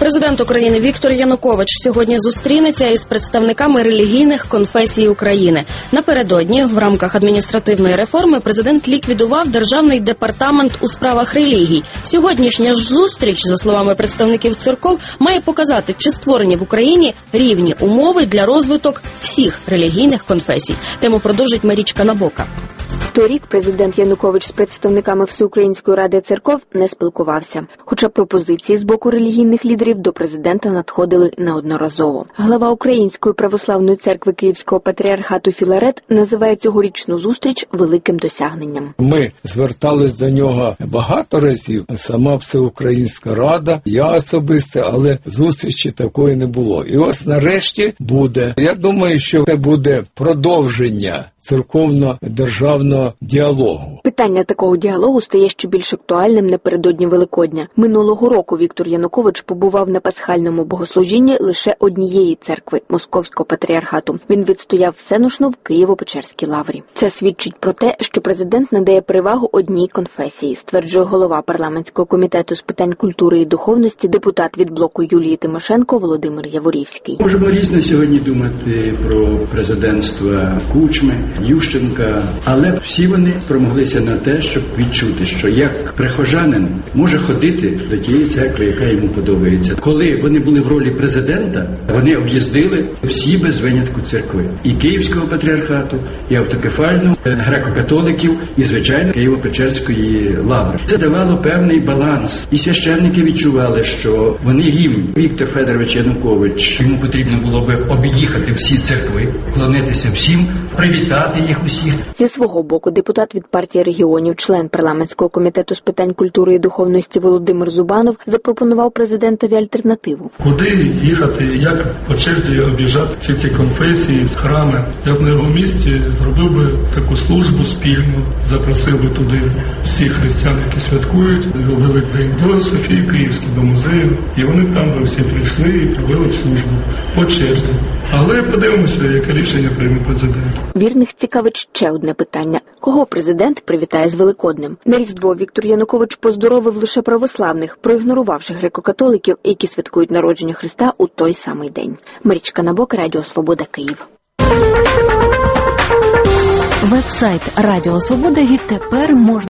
Президент України Віктор Янукович сьогодні зустрінеться із представниками релігійних конфесій України. Напередодні, в рамках адміністративної реформи, президент ліквідував Державний департамент у справах релігій. Сьогоднішня ж зустріч, за словами представників церков, має показати, чи створені в Україні рівні умови для розвиток всіх релігійних конфесій. Тему продовжить Марічка Набока. Торік президент Янукович з представниками Всеукраїнської ради церков не спілкувався. Хоча пропозиції з боку релігійних лідерів до президента надходили неодноразово. Глава Української православної церкви Київського патріархату Філарет називає цьогорічну зустріч великим досягненням. Ми звертались до нього багато разів, сама Всеукраїнська рада, я особисто, але зустрічі такої не було. І ось нарешті буде. Я думаю, що це буде продовження церковно-державного діалогу. Питання такого діалогу стає ще більш актуальним напередодні Великодня. Минулого року Віктор Янукович побував на пасхальному богослужінні лише однієї церкви – Московського патріархату. Він відстояв всеношну в Києво-Печерській лаврі. Це свідчить про те, що президент надає перевагу одній конфесії, стверджує голова парламентського комітету з питань культури і духовності, депутат від блоку Юлії Тимошенко Володимир Яворівський. Можемо різно сьогодні думати про президентство Кучми, Ющенка, але всі вони спромоглися на те, щоб відчути, що як прихожанин може ходити до тієї церкви, яка йому подобається. Коли вони були в ролі президента, вони об'їздили всі без винятку церкви. І Київського патріархату, і автокефальну, греко-католиків, і, звичайно, Києво-Печерської лаври. Це давало певний баланс. І священники відчували, що вони рівні. Віктор Федорович Янукович, йому потрібно було би об'їхати всі церкви, вклонитися всім, привітати їх усіх. Зі свого боку, депутат від партії регіонів, член парламентського комітету з питань культури і духовності Володимир Зубанов запропонував президентові альтернативу. Куди їхати, як по черзі об'їжджати ці конфесії, храми. Я б на його місці зробив би таку службу спільну, запросив би туди всіх християн, які святкують Великдень, до Софії Київської, до музею. І вони б там всі прийшли і провели б службу по черзі. Але подивимося, яке рішення прийме президент. Вірних цікавить ще одне питання. Кого президент привітає з Великоднем? На Різдво Віктор Янукович поздоровив лише православних, проігнорувавши греко-католиків, які святкують народження Христа у той самий день. Марічка Набока, Радіо Свобода, Київ. Веб-сайт Радіо Свобода відтепер можна